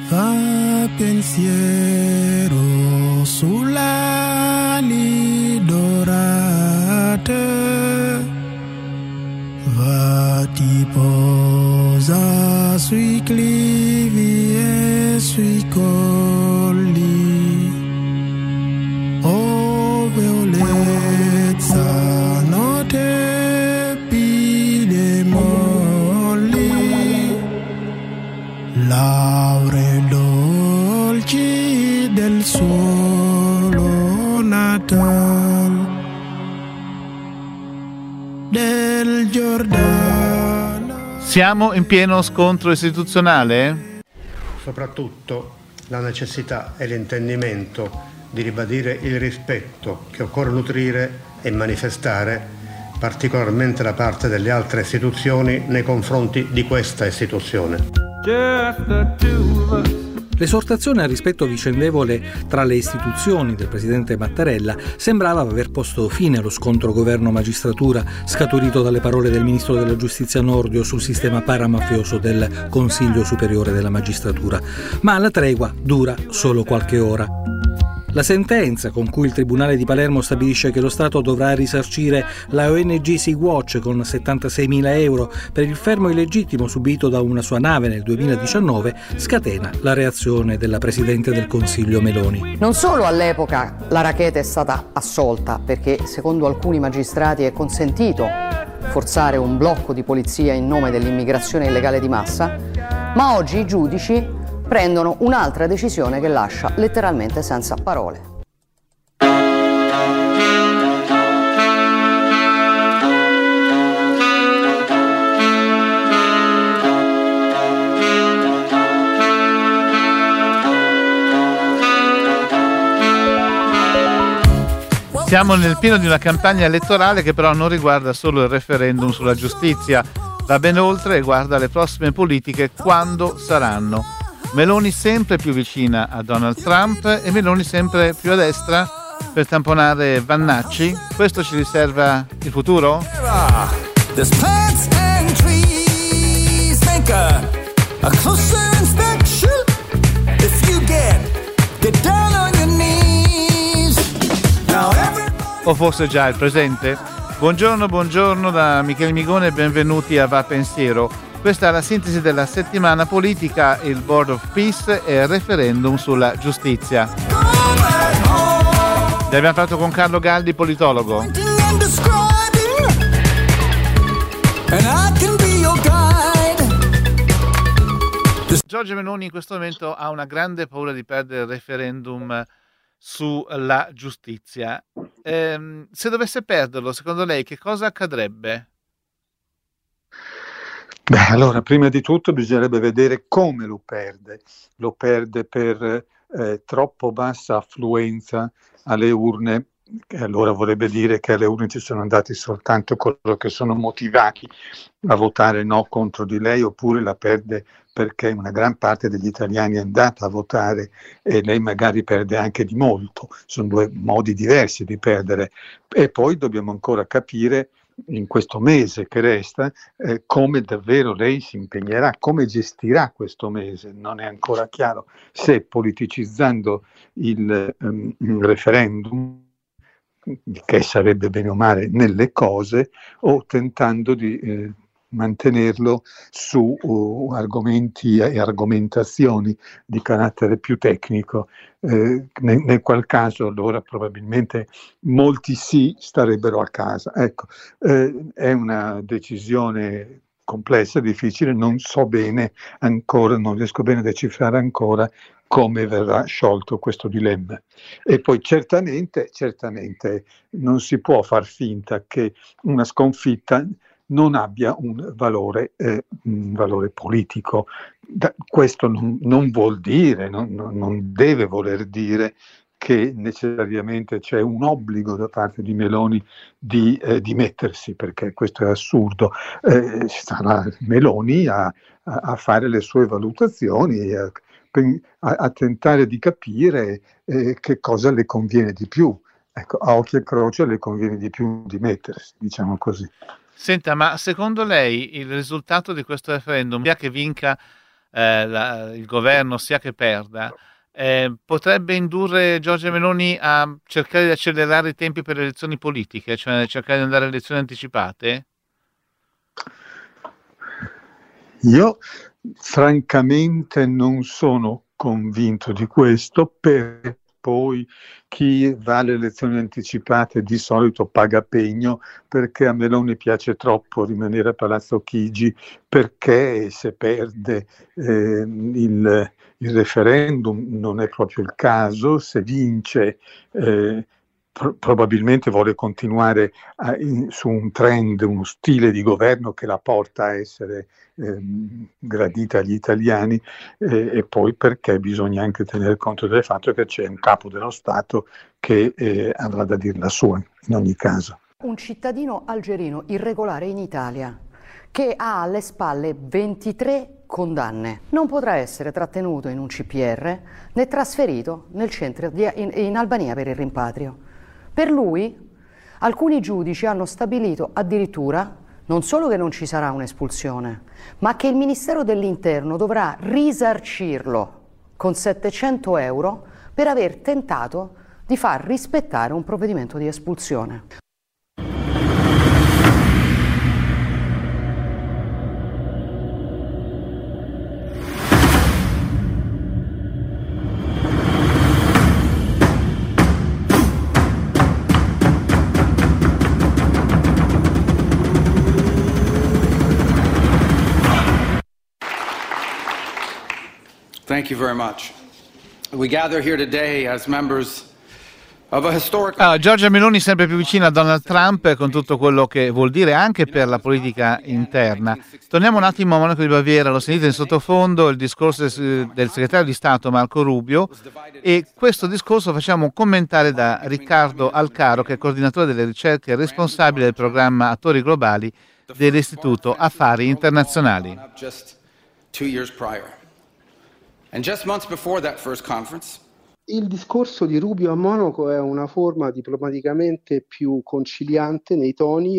va pensiero sulle ali dorate, va ti posa sui clivi e sui colli, oh violezza notte pide molli, lauree dolci del suolo natal del Giordano. Siamo in pieno scontro istituzionale? Soprattutto la necessità e l'intendimento di ribadire il rispetto che occorre nutrire e manifestare particolarmente da parte delle altre istituzioni nei confronti di questa istituzione. L'esortazione al rispetto vicendevole tra le istituzioni del presidente Mattarella sembrava aver posto fine allo scontro governo-magistratura scaturito dalle parole del ministro della giustizia Nordio sul sistema paramafioso del Consiglio Superiore della Magistratura, ma la tregua dura solo qualche ora. La sentenza con cui il Tribunale di Palermo stabilisce che lo Stato dovrà risarcire la ONG Sea-Watch con 76.000 euro per il fermo illegittimo subito da una sua nave nel 2019 scatena la reazione della Presidente del Consiglio Meloni. Non solo all'epoca la racketa è stata assolta, perché secondo alcuni magistrati è consentito forzare un blocco di polizia in nome dell'immigrazione illegale di massa, ma oggi i giudici prendono un'altra decisione che lascia letteralmente senza parole. Siamo nel pieno di una campagna elettorale che però non riguarda solo il referendum sulla giustizia, va ben oltre e guarda le prossime politiche quando saranno. Meloni sempre più vicina a Donald Trump e Meloni sempre più a destra per tamponare Vannacci. Questo ci riserva il futuro? O forse già il presente? Buongiorno da Michele Migone e benvenuti a Va Pensiero. Questa è la sintesi della settimana politica, il Board of Peace e il referendum sulla giustizia. Ne abbiamo fatto con Carlo Galdi, politologo. Giorgia Meloni in questo momento ha una grande paura di perdere il referendum sulla giustizia. Se dovesse perderlo, secondo lei che cosa accadrebbe? Beh, allora, prima di tutto bisognerebbe vedere come lo perde. Lo perde per troppo bassa affluenza alle urne, che allora vorrebbe dire che alle urne ci sono andati soltanto coloro che sono motivati a votare no contro di lei, oppure la perde perché una gran parte degli italiani è andata a votare e lei magari perde anche di molto. Sono due modi diversi di perdere. E poi dobbiamo ancora capire in questo mese che resta come davvero lei si impegnerà, come gestirà questo mese. Non è ancora chiaro se politicizzando il referendum, che sarebbe bene o male nelle cose, o tentando di mantenerlo su argomenti e argomentazioni di carattere più tecnico, nel qual caso allora probabilmente molti sì starebbero a casa. Ecco, è una decisione complessa, difficile, non so bene ancora, non riesco bene a decifrare ancora come verrà sciolto questo dilemma. E poi certamente non si può far finta che una sconfitta non abbia un valore politico. Questo non vuol dire, non deve voler dire che necessariamente c'è un obbligo da parte di Meloni di dimettersi, perché questo è assurdo. Sarà Meloni a fare le sue valutazioni, a tentare di capire che cosa le conviene di più. Ecco, a occhio e croce le conviene di più dimettersi, diciamo così. Senta, ma secondo lei il risultato di questo referendum, sia che vinca il governo sia che perda, potrebbe indurre Giorgia Meloni a cercare di accelerare i tempi per le elezioni politiche, cioè cercare di andare a elezioni anticipate? Io francamente non sono convinto di questo, per poi chi va alle elezioni anticipate di solito paga pegno, perché a Meloni piace troppo rimanere a Palazzo Chigi, perché se perde il referendum non è proprio il caso, se vince probabilmente vuole continuare su un trend, uno stile di governo che la porta a essere gradita agli italiani, e poi perché bisogna anche tenere conto del fatto che c'è un capo dello Stato che avrà da dire la sua in ogni caso. Un cittadino algerino irregolare in Italia che ha alle spalle 23 condanne non potrà essere trattenuto in un CPR né trasferito nel centro in Albania per il rimpatrio. Per lui, alcuni giudici hanno stabilito addirittura non solo che non ci sarà un'espulsione, ma che il Ministero dell'Interno dovrà risarcirlo con 700 euro per aver tentato di far rispettare un provvedimento di espulsione. Thank you very much. We gather here today as members of a historic... Giorgia Meloni sempre più vicina a Donald Trump, con tutto quello che vuol dire anche per la politica interna. Torniamo un attimo a Monaco di Baviera, lo sentite in sottofondo il discorso del segretario di Stato Marco Rubio, e questo discorso facciamo commentare da Riccardo Alcaro, che è coordinatore delle ricerche e responsabile del programma Attori Globali dell'Istituto Affari Internazionali. Il discorso di Rubio a Monaco è una forma diplomaticamente più conciliante nei toni,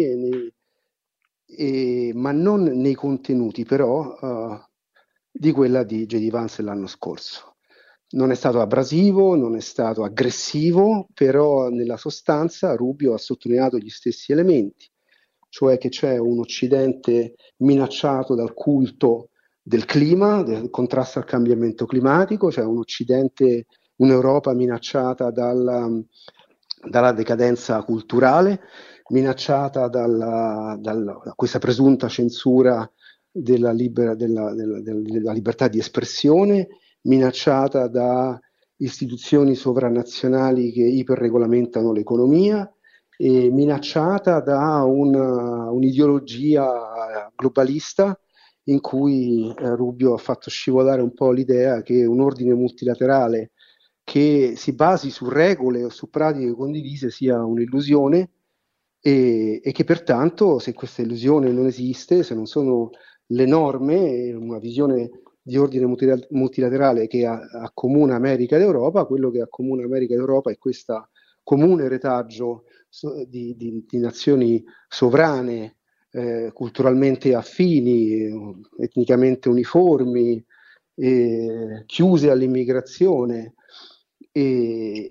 ma non nei contenuti però di quella di J.D. Vance l'anno scorso. Non è stato abrasivo, non è stato aggressivo, però nella sostanza Rubio ha sottolineato gli stessi elementi, cioè che c'è un Occidente minacciato dal culto del clima, del contrasto al cambiamento climatico, c'è un Occidente, un'Europa minacciata dalla decadenza culturale, minacciata da questa presunta censura della libertà di espressione, minacciata da istituzioni sovranazionali che iperregolamentano l'economia, e minacciata da un'ideologia globalista in cui Rubio ha fatto scivolare un po' l'idea che un ordine multilaterale che si basi su regole o su pratiche condivise sia un'illusione, e che pertanto, se questa illusione non esiste, se non sono le norme, una visione di ordine multilaterale che accomuna America ed Europa, quello che accomuna America ed Europa è questo comune retaggio di nazioni sovrane, culturalmente affini, etnicamente uniformi, chiuse all'immigrazione e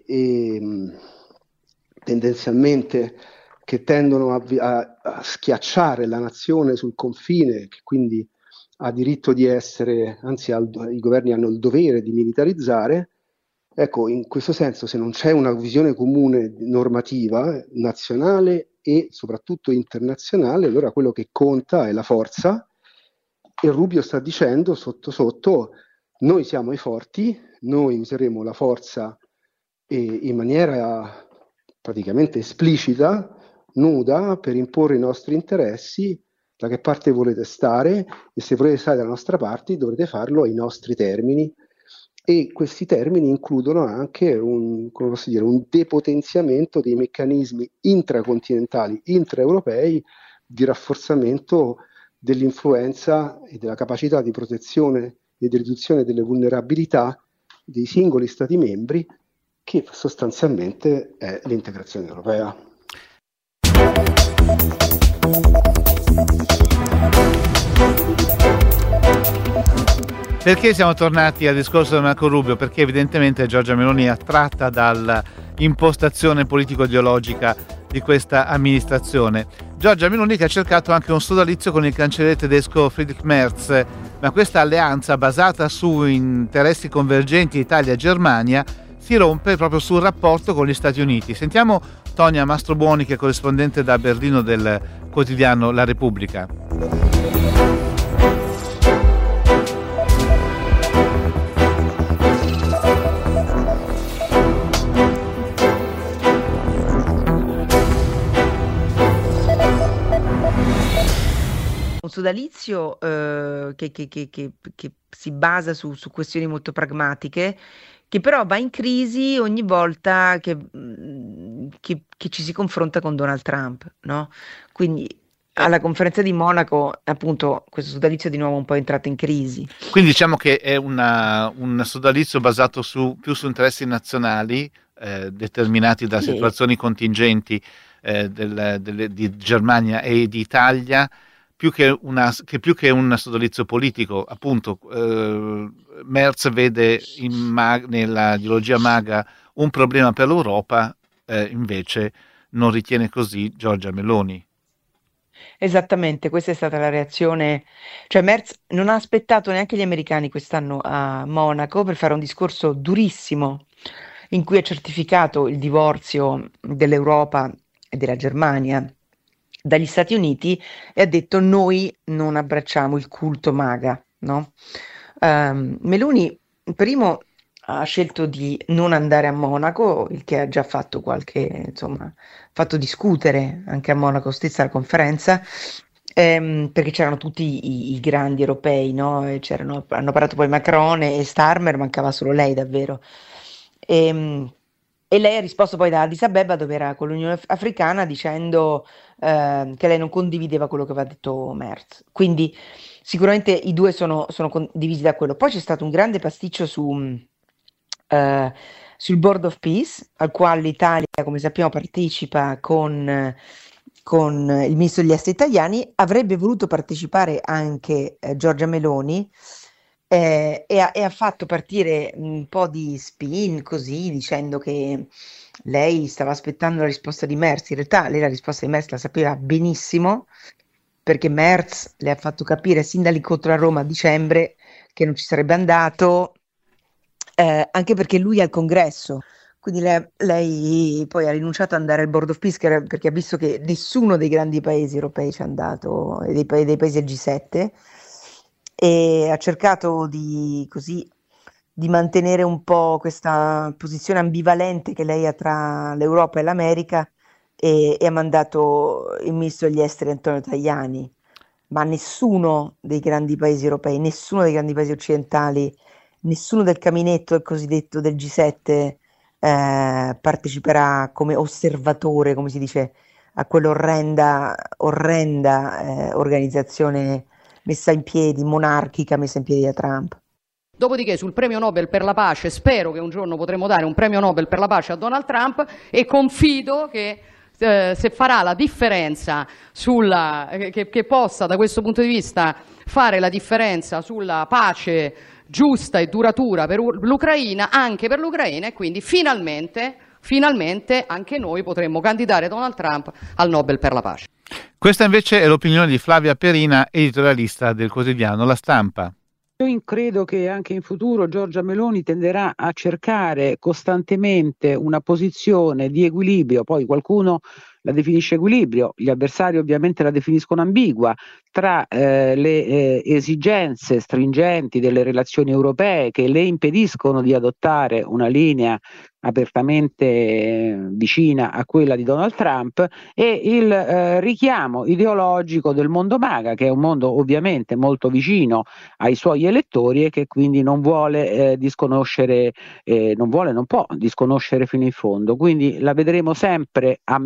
tendenzialmente che tendono a schiacciare la nazione sul confine, che quindi ha diritto di essere, anzi i governi hanno il dovere di militarizzare. Ecco, in questo senso, se non c'è una visione comune normativa nazionale e soprattutto internazionale, allora quello che conta è la forza, e Rubio sta dicendo sotto sotto: noi siamo i forti, noi useremo la forza in maniera praticamente esplicita, nuda, per imporre i nostri interessi. Da che parte volete stare, e se volete stare dalla nostra parte dovrete farlo ai nostri termini, e questi termini includono anche un depotenziamento dei meccanismi intracontinentali, intraeuropei, di rafforzamento dell'influenza e della capacità di protezione e di riduzione delle vulnerabilità dei singoli Stati membri, che sostanzialmente è l'integrazione europea. Perché siamo tornati al discorso di Marco Rubio? Perché evidentemente Giorgia Meloni è attratta dall'impostazione politico-ideologica di questa amministrazione. Giorgia Meloni che ha cercato anche un sodalizio con il cancelliere tedesco Friedrich Merz, ma questa alleanza basata su interessi convergenti Italia e Germania si rompe proprio sul rapporto con gli Stati Uniti. Sentiamo Tonia Mastrobuoni, che è corrispondente da Berlino del quotidiano La Repubblica. Un sodalizio che si basa su questioni molto pragmatiche, che però va in crisi ogni volta che ci si confronta con Donald Trump, no? Quindi alla conferenza di Monaco, appunto, questo sodalizio di nuovo un po' è entrato in crisi. Quindi diciamo che è un sodalizio basato più su interessi nazionali, determinati da situazioni contingenti di Germania e di Italia, più che un sodalizio politico. Appunto, Merz vede nella ideologia MAGA un problema per l'Europa, invece non ritiene così Giorgia Meloni. Esattamente, questa è stata la reazione, cioè Merz non ha aspettato neanche gli americani quest'anno a Monaco per fare un discorso durissimo in cui ha certificato il divorzio dell'Europa e della Germania dagli Stati Uniti e ha detto: noi non abbracciamo il culto MAGA, no? Meloni primo ha scelto di non andare a Monaco, il che ha già fatto fatto discutere anche a Monaco stessa la conferenza, perché c'erano tutti i grandi europei, no? Hanno parlato poi Macron e Starmer, mancava solo lei davvero. E lei ha risposto poi da Addis Abeba, dove era con l'Unione Africana, dicendo che lei non condivideva quello che aveva detto Merz. Quindi sicuramente i due sono condivisi da quello. Poi c'è stato un grande pasticcio sul Board of Peace, al quale l'Italia, come sappiamo, partecipa con il ministro degli esteri italiani. Avrebbe voluto partecipare anche Giorgia Meloni, e ha fatto partire un po' di spin così, dicendo che lei stava aspettando la risposta di Merz. In realtà lei la risposta di Merz la sapeva benissimo, perché Merz le ha fatto capire sin dall'incontro a Roma a dicembre che non ci sarebbe andato, anche perché lui è al congresso. Quindi lei poi ha rinunciato ad andare al Board of Peace, perché ha visto che nessuno dei grandi paesi europei ci è andato, dei paesi del G7, e ha cercato di mantenere un po' questa posizione ambivalente che lei ha tra l'Europa e l'America, e ha mandato il ministro degli esteri Antonio Tajani, ma nessuno dei grandi paesi europei, nessuno dei grandi paesi occidentali, nessuno del caminetto cosiddetto del G7 parteciperà come osservatore, come si dice, a quell'orrenda organizzazione messa in piedi, monarchica, messa in piedi da Trump. Dopodiché sul premio Nobel per la pace, spero che un giorno potremo dare un premio Nobel per la pace a Donald Trump, e confido che se farà la differenza che possa da questo punto di vista fare la differenza sulla pace giusta e duratura per l'Ucraina, anche per l'Ucraina, e quindi finalmente anche noi potremmo candidare Donald Trump al Nobel per la pace. Questa invece è l'opinione di Flavia Perina, editorialista del quotidiano La Stampa. Io credo che anche in futuro Giorgia Meloni tenderà a cercare costantemente una posizione di equilibrio, poi qualcuno la definisce equilibrio, gli avversari ovviamente la definiscono ambigua, tra le esigenze stringenti delle relazioni europee che le impediscono di adottare una linea apertamente vicina a quella di Donald Trump, e il richiamo ideologico del mondo MAGA, che è un mondo ovviamente molto vicino ai suoi elettori e che quindi non vuole non può disconoscere fino in fondo. Quindi la vedremo sempre a metà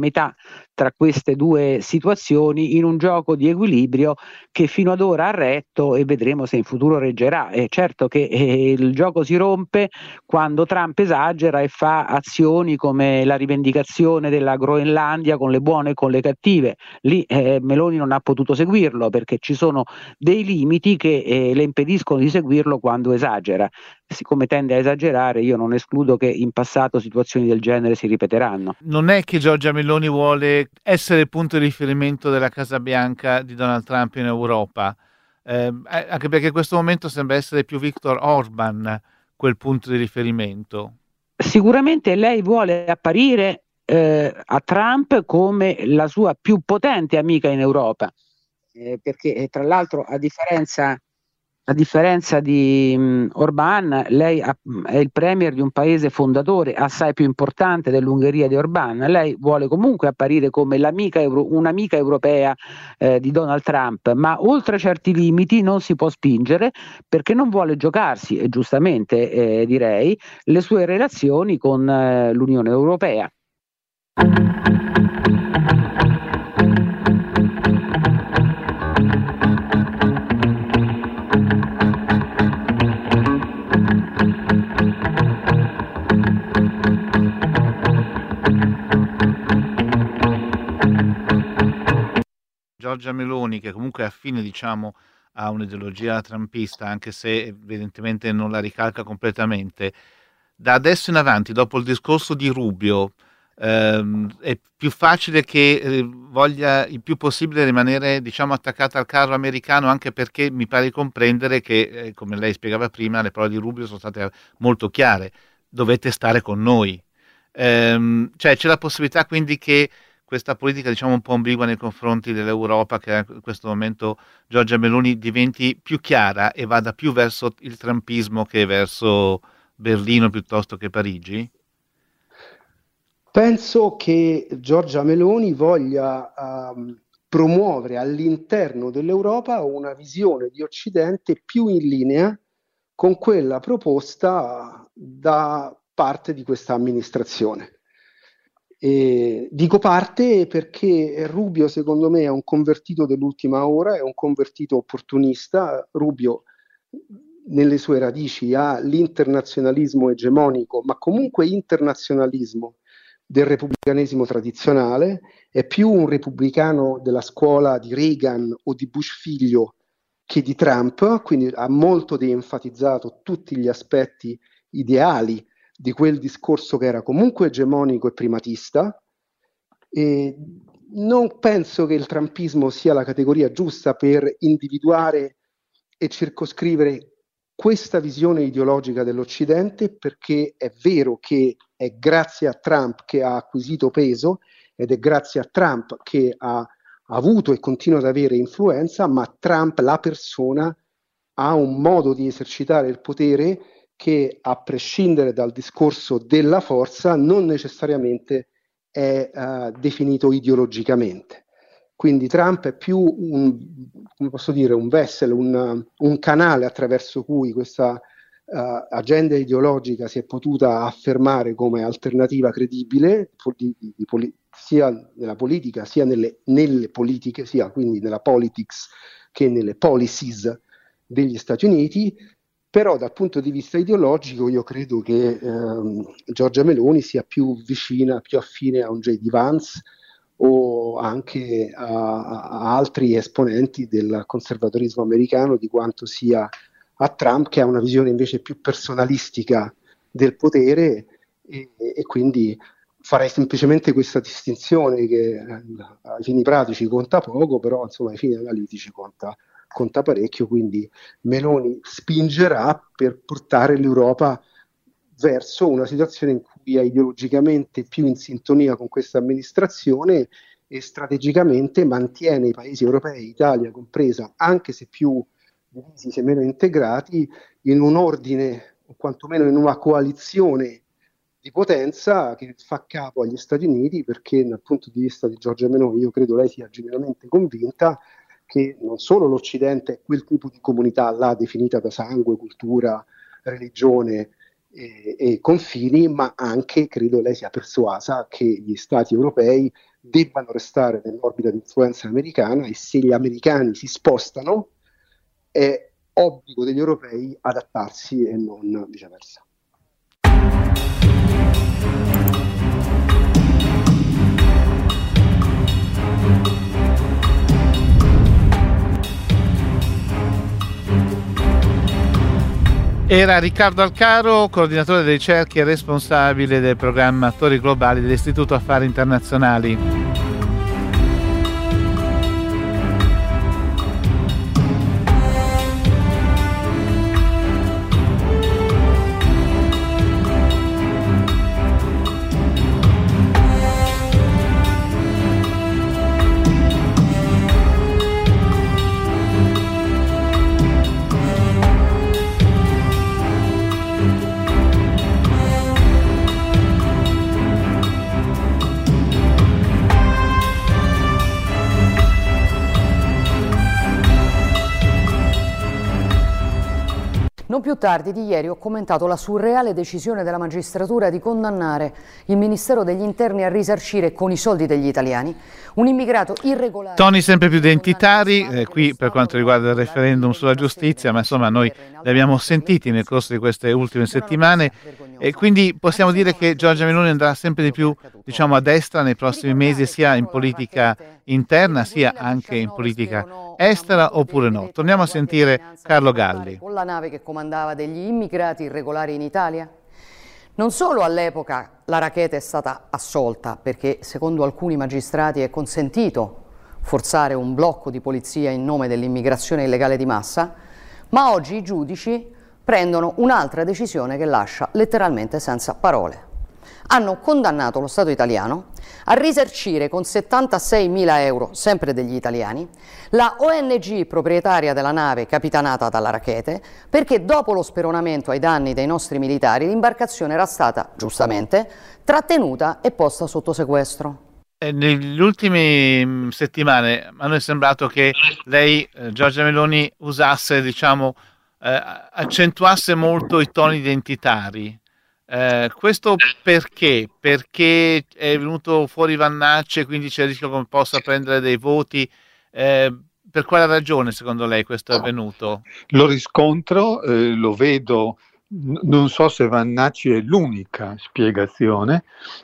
tra queste due situazioni in un gioco di equilibrio che fino ad ora ha retto e vedremo se in futuro reggerà. È certo che il gioco si rompe quando Trump esagera e fa azioni come la rivendicazione della Groenlandia con le buone e con le cattive. Lì Meloni non ha potuto seguirlo perché ci sono dei limiti che le impediscono di seguirlo quando esagera. Siccome tende a esagerare, io non escludo che in passato situazioni del genere si ripeteranno. Non è che Giorgia Meloni vuole essere il punto di riferimento della Casa Bianca di Donald Trump in Europa, anche perché in questo momento sembra essere più Viktor Orban quel punto di riferimento. Sicuramente lei vuole apparire a Trump come la sua più potente amica in Europa, perché tra l'altro a differenza di Orbán, lei è il premier di un paese fondatore assai più importante dell'Ungheria di Orbán. Lei vuole comunque apparire come un'amica europea di Donald Trump, ma oltre certi limiti non si può spingere perché non vuole giocarsi, e giustamente direi, le sue relazioni con l'Unione Europea. Giorgia Meloni, che comunque è affine, diciamo, a un'ideologia trumpista, anche se evidentemente non la ricalca completamente, da adesso in avanti, dopo il discorso di Rubio, è più facile che voglia il più possibile rimanere, diciamo, attaccata al carro americano, anche perché mi pare di comprendere che, come lei spiegava prima, le parole di Rubio sono state molto chiare: dovete stare con noi. Cioè c'è la possibilità quindi che questa politica, diciamo, un po' ambigua nei confronti dell'Europa, che in questo momento Giorgia Meloni, diventi più chiara e vada più verso il trumpismo che verso Berlino piuttosto che Parigi? Penso che Giorgia Meloni voglia promuovere all'interno dell'Europa una visione di Occidente più in linea con quella proposta da parte di questa amministrazione. Dico parte perché Rubio, secondo me, è un convertito dell'ultima ora, è un convertito opportunista. Rubio nelle sue radici ha l'internazionalismo egemonico, ma comunque internazionalismo del repubblicanesimo tradizionale, è più un repubblicano della scuola di Reagan o di Bush figlio che di Trump, quindi ha molto de-enfatizzato tutti gli aspetti ideali di quel discorso che era comunque egemonico e primatista. E non penso che il trumpismo sia la categoria giusta per individuare e circoscrivere questa visione ideologica dell'Occidente, perché è vero che è grazie a Trump che ha acquisito peso ed è grazie a Trump che ha avuto e continua ad avere influenza, ma Trump, la persona, ha un modo di esercitare il potere che, a prescindere dal discorso della forza, non necessariamente è definito ideologicamente. Quindi Trump è più come posso dire, un vessel, un canale attraverso cui questa agenda ideologica si è potuta affermare come alternativa credibile sia nella politica, sia nelle politiche, sia quindi nella politics che nelle policies degli Stati Uniti. Però dal punto di vista ideologico io credo che Giorgia Meloni sia più vicina, più affine a un J.D. Vance o anche a altri esponenti del conservatorismo americano di quanto sia a Trump, che ha una visione invece più personalistica del potere, e quindi farei semplicemente questa distinzione che ai fini pratici conta poco, però insomma ai fini analitici conta parecchio. Quindi Meloni spingerà per portare l'Europa verso una situazione in cui è ideologicamente più in sintonia con questa amministrazione e strategicamente mantiene i paesi europei, Italia compresa, anche se più divisi, se meno integrati, in un ordine o quantomeno in una coalizione di potenza che fa capo agli Stati Uniti, perché dal punto di vista di Giorgia Meloni io credo lei sia genuinamente convinta che non solo l'Occidente è quel tipo di comunità là definita da sangue, cultura, religione e confini, ma anche credo lei sia persuasa che gli Stati europei debbano restare nell'orbita di influenza americana, e se gli americani si spostano è obbligo degli europei adattarsi e non viceversa. Era Riccardo Alcaro, coordinatore delle ricerche e responsabile del programma Attori Globali dell'Istituto Affari Internazionali. Non più tardi di ieri ho commentato la surreale decisione della magistratura di condannare il Ministero degli Interni a risarcire con i soldi degli italiani un immigrato irregolare. Toni sempre più identitari, qui per quanto riguarda il referendum sulla giustizia, ma insomma noi li abbiamo sentiti nel corso di queste ultime settimane e quindi possiamo dire che Giorgia Meloni andrà sempre di più, diciamo, a destra nei prossimi mesi, sia in politica interna sia anche in politica estera, oppure no? Torniamo a sentire Carlo Galli. Con la nave che comandava degli immigrati irregolari in Italia? Non solo all'epoca la racketa è stata assolta, perché secondo alcuni magistrati è consentito forzare un blocco di polizia in nome dell'immigrazione illegale di massa, ma oggi i giudici prendono un'altra decisione che lascia letteralmente senza parole. Hanno condannato lo Stato italiano a risarcire con 76.000 euro, sempre degli italiani, la ONG proprietaria della nave capitanata dalla Rackete, perché dopo lo speronamento ai danni dei nostri militari l'imbarcazione era stata, giustamente, trattenuta e posta sotto sequestro. Negli ultimi settimane a noi è sembrato che lei, Giorgia Meloni, usasse, diciamo, accentuasse molto i toni identitari. Questo perché? Perché è venuto fuori Vannacci e quindi c'è il rischio che possa prendere dei voti. Per quale ragione secondo lei questo è avvenuto? Lo riscontro, lo vedo, non so se Vannacci è l'unica spiegazione.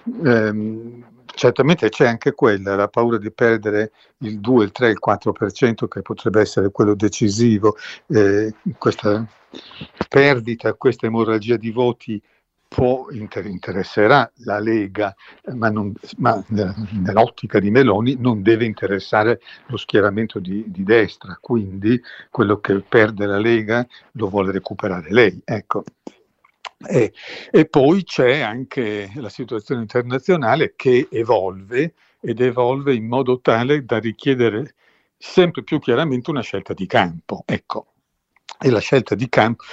Certamente c'è anche quella, la paura di perdere il 2, il 3, il 4% che potrebbe essere quello decisivo. Questa perdita, questa emorragia di voti interesserà la Lega, ma nell'ottica di Meloni non deve interessare lo schieramento di destra, quindi quello che perde la Lega lo vuole recuperare lei. Ecco. E poi c'è anche la situazione internazionale che evolve in modo tale da richiedere sempre più chiaramente una scelta di campo. Ecco. E la scelta di campo,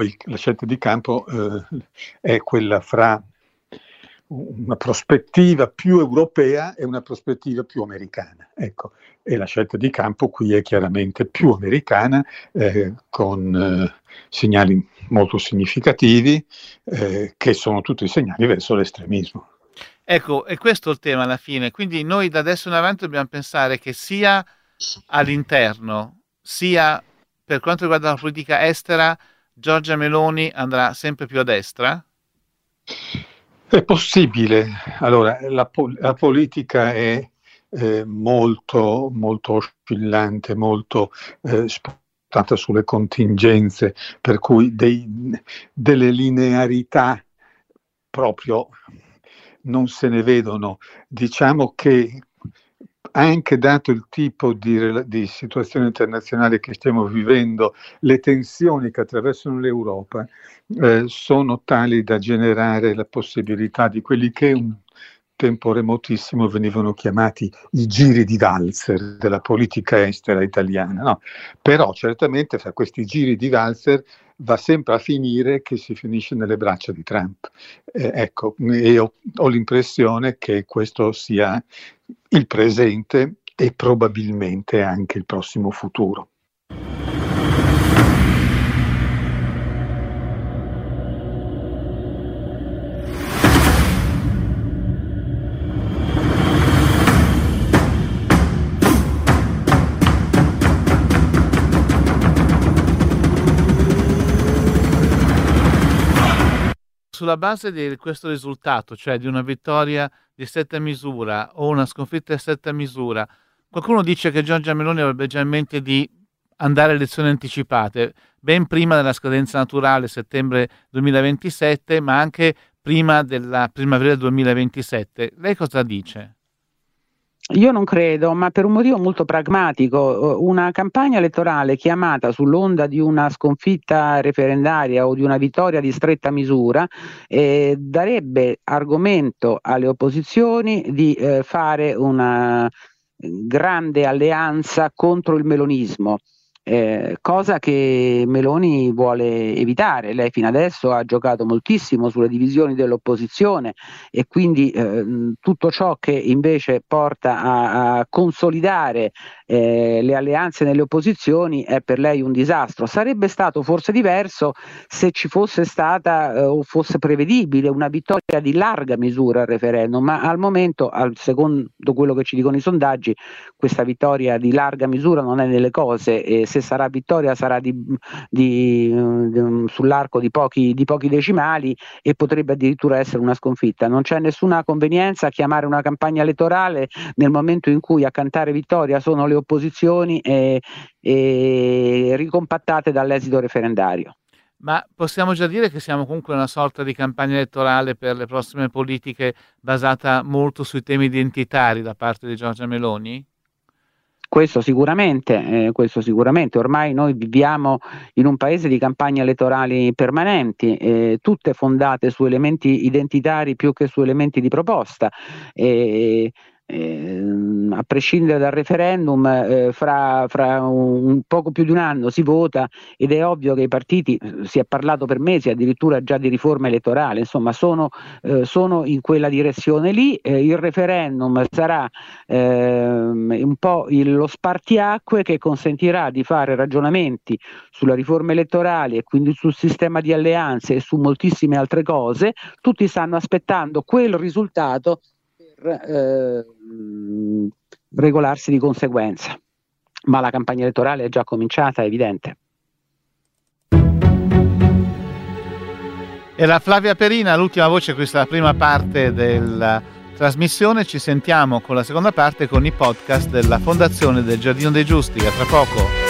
è quella fra una prospettiva più europea e una prospettiva più americana. Ecco. E la scelta di campo qui è chiaramente più americana, con segnali molto significativi, che sono tutti segnali verso l'estremismo. Ecco, e questo è il tema alla fine. Quindi noi da adesso in avanti dobbiamo pensare che sia all'interno, sia per quanto riguarda la politica estera, Giorgia Meloni andrà sempre più a destra? È possibile. Allora, la politica è molto, molto oscillante, molto spostata sulle contingenze, per cui delle linearità proprio non se ne vedono. Diciamo che anche dato il tipo di situazione internazionale che stiamo vivendo, le tensioni che attraversano l'Europa sono tali da generare la possibilità di quelli che un tempo remotissimo venivano chiamati i giri di valzer della politica estera italiana. No? Però certamente fra questi giri di valzer va sempre a finire che si finisce nelle braccia di Trump. Ecco, io ho l'impressione che questo sia il presente e probabilmente anche il prossimo futuro. sulla base di questo risultato, cioè di una vittoria di stretta misura o una sconfitta di stretta misura, qualcuno dice che Giorgia Meloni avrebbe già in mente di andare a elezioni anticipate, ben prima della scadenza naturale settembre 2027, ma anche prima della primavera 2027. Lei cosa dice? Io non credo, ma per un motivo molto pragmatico. Una campagna elettorale chiamata sull'onda di una sconfitta referendaria o di una vittoria di stretta misura darebbe argomento alle opposizioni di fare una grande alleanza contro il melonismo. Cosa che Meloni vuole evitare. Lei fino adesso ha giocato moltissimo sulle divisioni dell'opposizione e quindi tutto ciò che invece porta a consolidare le alleanze nelle opposizioni è per lei un disastro. Sarebbe stato forse diverso se ci fosse stata o fosse prevedibile una vittoria di larga misura al referendum, ma al momento, secondo quello che ci dicono i sondaggi, questa vittoria di larga misura non è nelle cose, e se sarà vittoria sarà sull'arco di pochi decimali e potrebbe addirittura essere una sconfitta. Non c'è nessuna convenienza a chiamare una campagna elettorale nel momento in cui a cantare vittoria sono le opposizioni e ricompattate dall'esito referendario. Ma possiamo già dire che siamo comunque una sorta di campagna elettorale per le prossime politiche basata molto sui temi identitari da parte di Giorgia Meloni? Questo sicuramente, ormai noi viviamo in un paese di campagne elettorali permanenti, tutte fondate su elementi identitari più che su elementi di proposta. A prescindere dal referendum, fra un poco più di un anno si vota ed è ovvio che i partiti, si è parlato per mesi addirittura già di riforma elettorale, insomma sono in quella direzione lì. Il referendum sarà un po' lo spartiacque che consentirà di fare ragionamenti sulla riforma elettorale e quindi sul sistema di alleanze e su moltissime altre cose. Tutti stanno aspettando quel risultato per regolarsi di conseguenza, ma la campagna elettorale è già cominciata, è evidente. Era Flavia Perina, l'ultima voce, questa è la prima parte della trasmissione. Ci sentiamo con la seconda parte con i podcast della Fondazione del Giardino dei Giusti. A tra poco.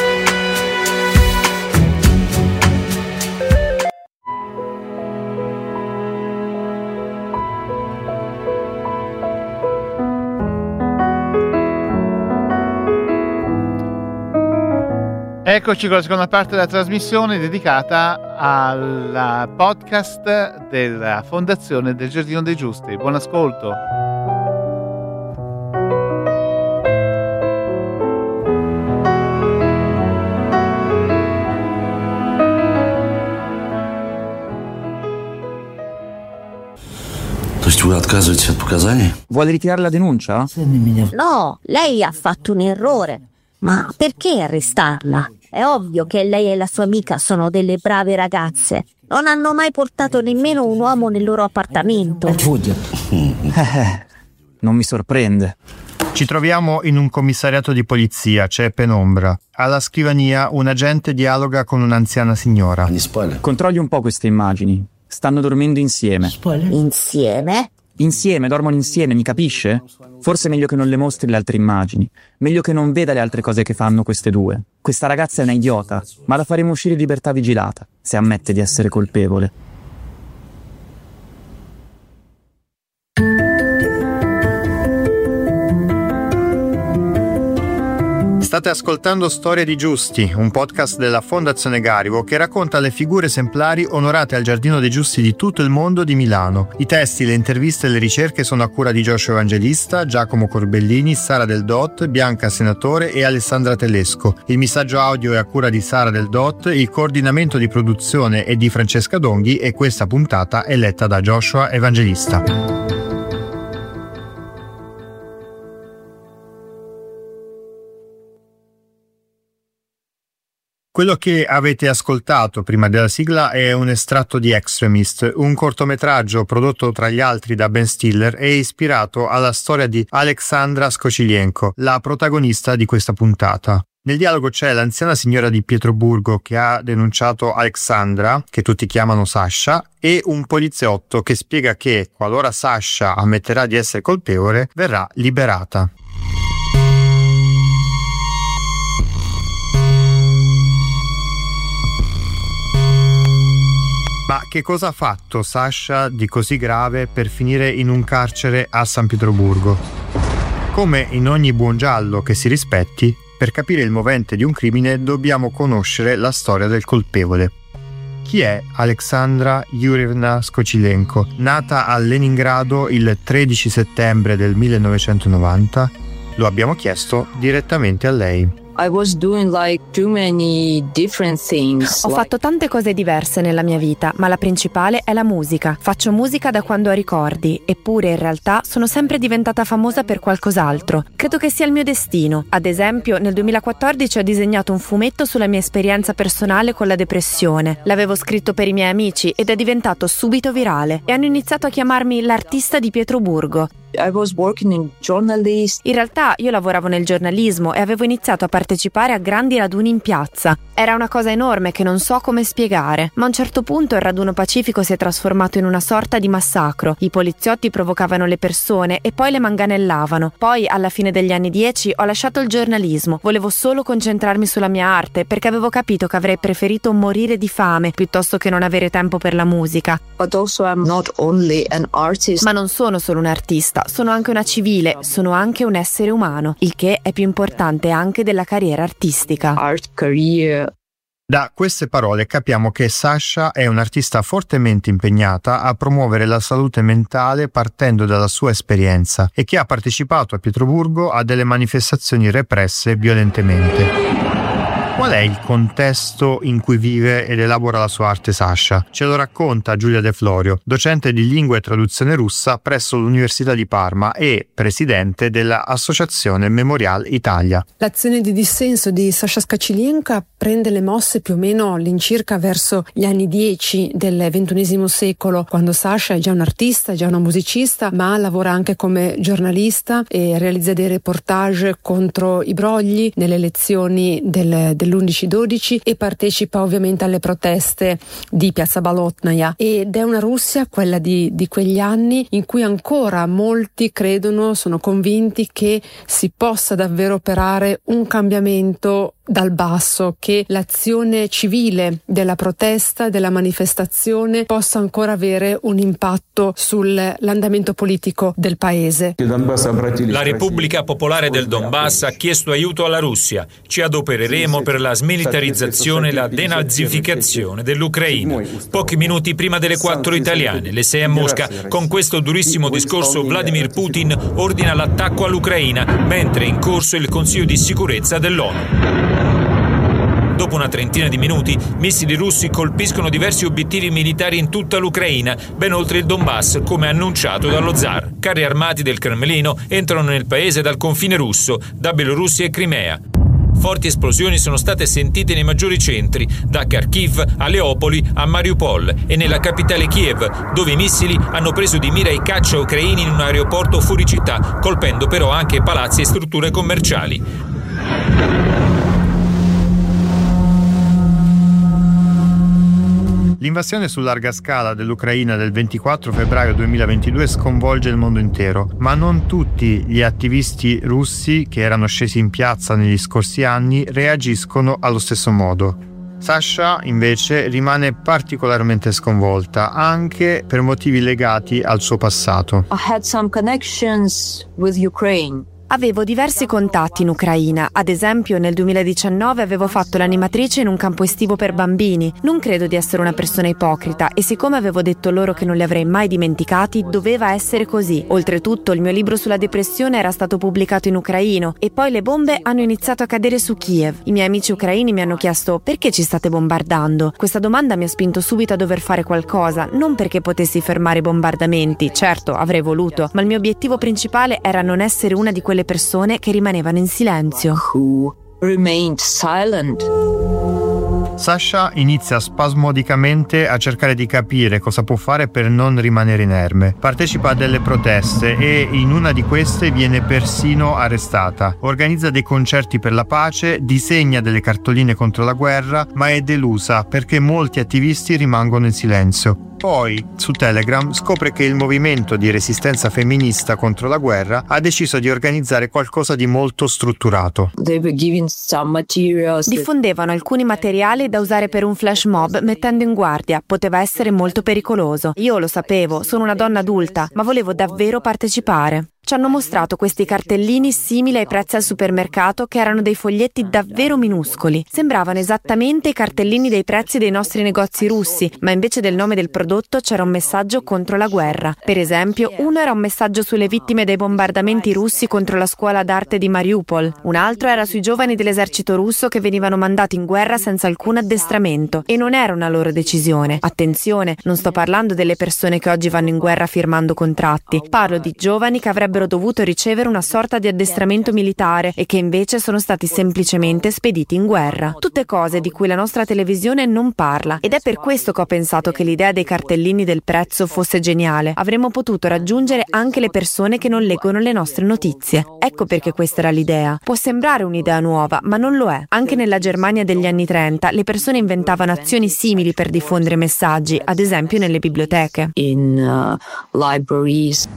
Eccoci con la seconda parte della trasmissione dedicata al podcast della Fondazione del Giardino dei Giusti. Buon ascolto. То есть вы отказываетесь от показаний? Vuole ritirare la denuncia? No, lei ha fatto un errore. Ma perché arrestarla? È ovvio che lei e la sua amica sono delle brave ragazze. Non hanno mai portato nemmeno un uomo nel loro appartamento. Non mi sorprende. Ci troviamo in un commissariato di polizia, c'è penombra. Alla scrivania un agente dialoga con un'anziana signora. Controlli un po' queste immagini. Stanno dormendo insieme. Insieme? Insieme, dormono insieme, mi capisce? Forse è meglio che non le mostri le altre immagini. Meglio che non veda le altre cose che fanno queste due. Questa ragazza è una idiota, ma la faremo uscire in libertà vigilata, se ammette di essere colpevole. State ascoltando Storie di Giusti, un podcast della Fondazione Garivo che racconta le figure esemplari onorate al Giardino dei Giusti di tutto il mondo di Milano. I testi, le interviste e le ricerche sono a cura di Joshua Evangelista, Giacomo Corbellini, Sara Del Dot, Bianca Senatore e Alessandra Telesco. Il missaggio audio è a cura di Sara Del Dot, il coordinamento di produzione è di Francesca Donghi e questa puntata è letta da Joshua Evangelista. Quello che avete ascoltato prima della sigla è un estratto di Extremist, un cortometraggio prodotto tra gli altri da Ben Stiller e ispirato alla storia di Alexandra Skocilienko, la protagonista di questa puntata. Nel dialogo c'è l'anziana signora di Pietroburgo che ha denunciato Alexandra, che tutti chiamano Sasha, e un poliziotto che spiega che, qualora Sasha ammetterà di essere colpevole, verrà liberata. Ma che cosa ha fatto Sasha di così grave per finire in un carcere a San Pietroburgo? Come in ogni buon giallo che si rispetti, per capire il movente di un crimine dobbiamo conoscere la storia del colpevole. Chi è Alexandra Yurievna Skochilenko, nata a Leningrado il 13 settembre del 1990? Lo abbiamo chiesto direttamente a lei. Ho fatto tante cose diverse nella mia vita, ma la principale è la musica. Faccio musica da quando ho ricordi, eppure in realtà sono sempre diventata famosa per qualcos'altro. Credo che sia il mio destino. Ad esempio, nel 2014 ho disegnato un fumetto sulla mia esperienza personale con la depressione. L'avevo scritto per i miei amici ed è diventato subito virale e hanno iniziato a chiamarmi l'artista di Pietroburgo. In realtà io lavoravo nel giornalismo e avevo iniziato a partecipare a grandi raduni in piazza. Era una cosa enorme che non so come spiegare, ma a un certo punto il raduno pacifico si è trasformato in una sorta di massacro. I poliziotti provocavano le persone e poi le manganellavano. Poi, alla fine degli anni 10, ho lasciato il giornalismo. Volevo solo concentrarmi sulla mia arte perché avevo capito che avrei preferito morire di fame piuttosto che non avere tempo per la musica. Ma non sono solo un artista. Sono anche una civile, sono anche un essere umano, il che è più importante anche della carriera artistica. Da queste parole capiamo che Sasha è un'artista fortemente impegnata a promuovere la salute mentale partendo dalla sua esperienza e che ha partecipato a Pietroburgo a delle manifestazioni represse violentemente. Qual è il contesto in cui vive ed elabora la sua arte Sasha? Ce lo racconta Giulia De Florio, docente di lingua e traduzione russa presso l'Università di Parma e presidente dell'Associazione Memorial Italia. L'azione di dissenso di Sasha Skochilenko prende le mosse più o meno all'incirca verso gli anni 10 del XXI secolo, quando Sasha è già un artista, è già una musicista, ma lavora anche come giornalista e realizza dei reportage contro i brogli nelle elezioni dell'11-12 e partecipa ovviamente alle proteste di Piazza Bolotnaia. Ed è una Russia, quella di quegli anni, in cui ancora molti credono, sono convinti che si possa davvero operare un cambiamento dal basso, che l'azione civile della protesta, della manifestazione possa ancora avere un impatto sull'andamento politico del paese. La Repubblica Popolare del Donbass ha chiesto aiuto alla Russia. Ci adopereremo per la smilitarizzazione e la denazificazione dell'Ucraina. Pochi minuti prima delle 4 italiane, le 6 a Mosca, con questo durissimo discorso Vladimir Putin ordina l'attacco all'Ucraina, mentre è in corso il Consiglio di sicurezza dell'ONU. Dopo una trentina di minuti, missili russi colpiscono diversi obiettivi militari in tutta l'Ucraina, ben oltre il Donbass, come annunciato dallo zar. Carri armati del Cremlino entrano nel paese dal confine russo, da Bielorussia e Crimea. Forti esplosioni sono state sentite nei maggiori centri, da Kharkiv a Leopoli a Mariupol e nella capitale Kiev, dove i missili hanno preso di mira i caccia ucraini in un aeroporto fuori città, colpendo però anche palazzi e strutture commerciali. L'invasione su larga scala dell'Ucraina del 24 febbraio 2022 sconvolge il mondo intero, ma non tutti gli attivisti russi che erano scesi in piazza negli scorsi anni reagiscono allo stesso modo. Sasha, invece, rimane particolarmente sconvolta, anche per motivi legati al suo passato. I had some connections with Ukraine. Avevo diversi contatti in Ucraina, ad esempio nel 2019 avevo fatto l'animatrice in un campo estivo per bambini. Non credo di essere una persona ipocrita e siccome avevo detto loro che non li avrei mai dimenticati, doveva essere così. Oltretutto il mio libro sulla depressione era stato pubblicato in ucraino e poi le bombe hanno iniziato a cadere su Kiev. I miei amici ucraini mi hanno chiesto: perché ci state bombardando? Questa domanda mi ha spinto subito a dover fare qualcosa, non perché potessi fermare i bombardamenti, certo avrei voluto, ma il mio obiettivo principale era non essere una di quelle persone che rimanevano in silenzio. Who remained silent. Sasha inizia spasmodicamente a cercare di capire cosa può fare per non rimanere inerme. Partecipa a delle proteste e in una di queste viene persino arrestata. Organizza dei concerti per la pace, disegna delle cartoline contro la guerra, ma è delusa perché molti attivisti rimangono in silenzio. Poi, su Telegram, scopre che il movimento di resistenza femminista contro la guerra ha deciso di organizzare qualcosa di molto strutturato. Diffondevano alcuni materiali da usare per un flash mob mettendo in guardia. Poteva essere molto pericoloso. Io lo sapevo, sono una donna adulta, ma volevo davvero partecipare. Ci hanno mostrato questi cartellini simili ai prezzi al supermercato che erano dei foglietti davvero minuscoli. Sembravano esattamente i cartellini dei prezzi dei nostri negozi russi, ma invece del nome del prodotto c'era un messaggio contro la guerra. Per esempio, uno era un messaggio sulle vittime dei bombardamenti russi contro la scuola d'arte di Mariupol, un altro era sui giovani dell'esercito russo che venivano mandati in guerra senza alcun addestramento e non era una loro decisione. Attenzione, non sto parlando delle persone che oggi vanno in guerra firmando contratti, parlo di giovani che avrebbero dovuto ricevere una sorta di addestramento militare e che invece sono stati semplicemente spediti in guerra. Tutte cose di cui la nostra televisione non parla ed è per questo che ho pensato che l'idea dei cartellini del prezzo fosse geniale. Avremmo potuto raggiungere anche le persone che non leggono le nostre notizie. Ecco perché questa era l'idea. Può sembrare un'idea nuova, ma non lo è. Anche nella Germania degli anni 30 le persone inventavano azioni simili per diffondere messaggi, ad esempio nelle biblioteche. Libraries.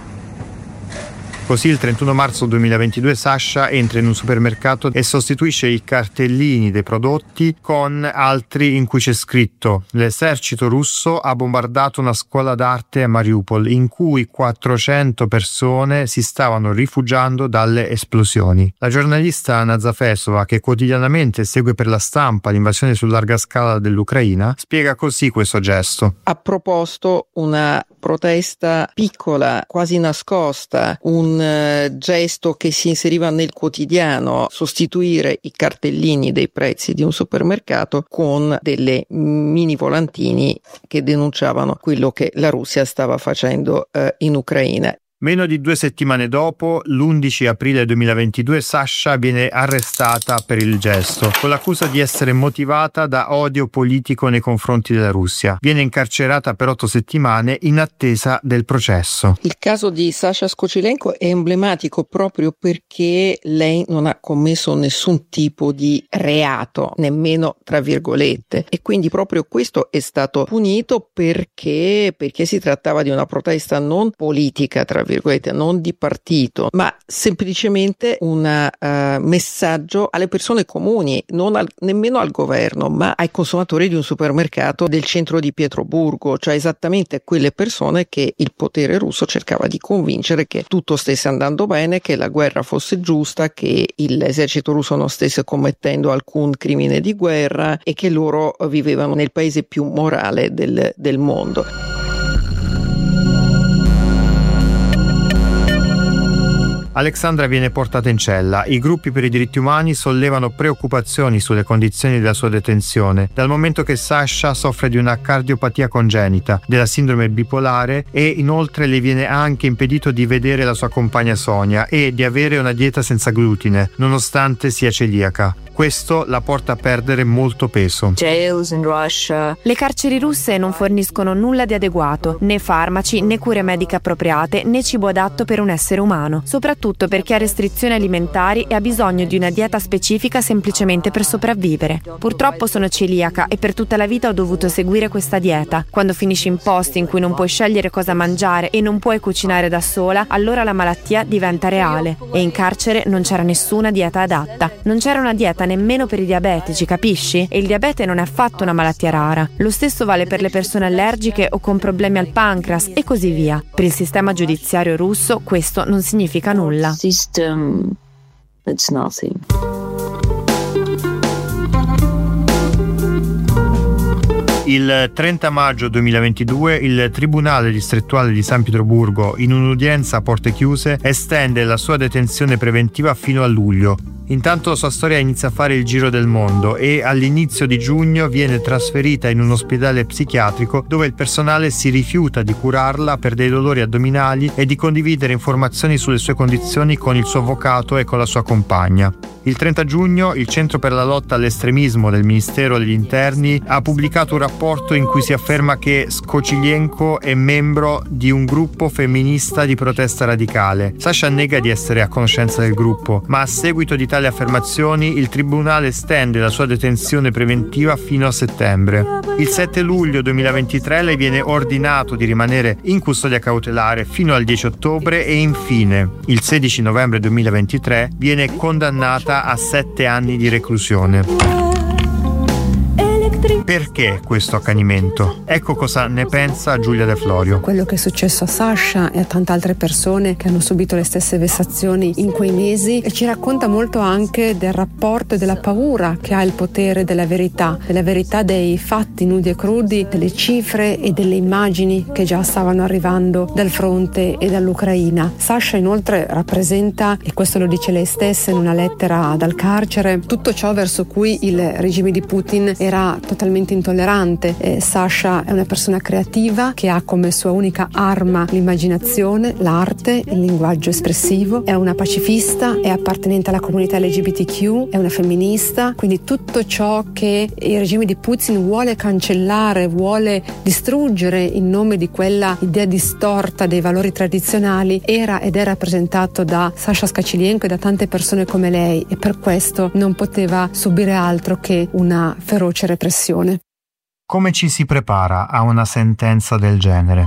Così il 31 marzo 2022 Sasha entra in un supermercato e sostituisce i cartellini dei prodotti con altri in cui c'è scritto: l'esercito russo ha bombardato una scuola d'arte a Mariupol in cui 400 persone si stavano rifugiando dalle esplosioni. La giornalista Anna Zafesova, che quotidianamente segue per la stampa l'invasione su larga scala dell'Ucraina, spiega così questo gesto. Ha proposto una protesta piccola, quasi nascosta, un gesto che si inseriva nel quotidiano, sostituire i cartellini dei prezzi di un supermercato con delle mini volantini che denunciavano quello che la Russia stava facendo in Ucraina. Meno di 2 settimane dopo, l'11 aprile 2022, Sasha viene arrestata per il gesto, con l'accusa di essere motivata da odio politico nei confronti della Russia. Viene incarcerata per 8 settimane in attesa del processo. Il caso di Sasha Skocilenko è emblematico proprio perché lei non ha commesso nessun tipo di reato, nemmeno tra virgolette, e quindi proprio questo è stato punito perché si trattava di una protesta non politica, tra virgolette, non di partito, ma semplicemente un messaggio alle persone comuni, nemmeno al governo, ma ai consumatori di un supermercato del centro di Pietroburgo, cioè esattamente quelle persone che il potere russo cercava di convincere che tutto stesse andando bene, che la guerra fosse giusta, che l'esercito russo non stesse commettendo alcun crimine di guerra e che loro vivevano nel paese più morale del mondo. Alexandra viene portata in cella. I gruppi per i diritti umani sollevano preoccupazioni sulle condizioni della sua detenzione, dal momento che Sasha soffre di una cardiopatia congenita, della sindrome bipolare e inoltre le viene anche impedito di vedere la sua compagna Sonia e di avere una dieta senza glutine, nonostante sia celiaca. Questo la porta a perdere molto peso. Le carceri russe non forniscono nulla di adeguato, né farmaci, né cure mediche appropriate, né cibo adatto per un essere umano, soprattutto per chi ha restrizioni alimentari e ha bisogno di una dieta specifica semplicemente per sopravvivere. Purtroppo sono celiaca e per tutta la vita ho dovuto seguire questa dieta. Quando finisci in posti in cui non puoi scegliere cosa mangiare e non puoi cucinare da sola, allora la malattia diventa reale. E in carcere non c'era nessuna dieta adatta. Non c'era una dieta nemmeno per i diabetici, capisci? E il diabete non è affatto una malattia rara. Lo stesso vale per le persone allergiche o con problemi al pancreas e così via. Per il sistema giudiziario russo questo non significa nulla. It's nothing. Il 30 maggio 2022 il Tribunale distrettuale di San Pietroburgo, in un'udienza a porte chiuse, estende la sua detenzione preventiva fino a luglio. Intanto la sua storia inizia a fare il giro del mondo e all'inizio di giugno viene trasferita in un ospedale psichiatrico dove il personale si rifiuta di curarla per dei dolori addominali e di condividere informazioni sulle sue condizioni con il suo avvocato e con la sua compagna. Il 30 giugno il Centro per la lotta all'estremismo del Ministero degli Interni ha pubblicato un rapporto in cui si afferma che Skocilenko è membro di un gruppo femminista di protesta radicale. Sasha nega di essere a conoscenza del gruppo, ma a seguito di tali affermazioni il tribunale estende la sua detenzione preventiva fino a settembre. Il 7 luglio 2023 le viene ordinato di rimanere in custodia cautelare fino al 10 ottobre e infine il 16 novembre 2023 viene condannata a 7 anni di reclusione. Perché questo accanimento? Ecco cosa ne pensa Giulia De Florio. Quello che è successo a Sasha e a tante altre persone che hanno subito le stesse vessazioni in quei mesi, e ci racconta molto anche del rapporto e della paura che ha il potere della verità dei fatti nudi e crudi, delle cifre e delle immagini che già stavano arrivando dal fronte e dall'Ucraina. Sasha inoltre rappresenta, e questo lo dice lei stessa in una lettera dal carcere, tutto ciò verso cui il regime di Putin era totalmente intollerante. Sasha è una persona creativa che ha come sua unica arma l'immaginazione, l'arte, il linguaggio espressivo, è una pacifista, è appartenente alla comunità LGBTQ, è una femminista, quindi tutto ciò che il regime di Putin vuole cancellare, vuole distruggere in nome di quella idea distorta dei valori tradizionali era ed è rappresentato da Sasha Skocilenko e da tante persone come lei, e per questo non poteva subire altro che una feroce repressione. Come ci si prepara a una sentenza del genere?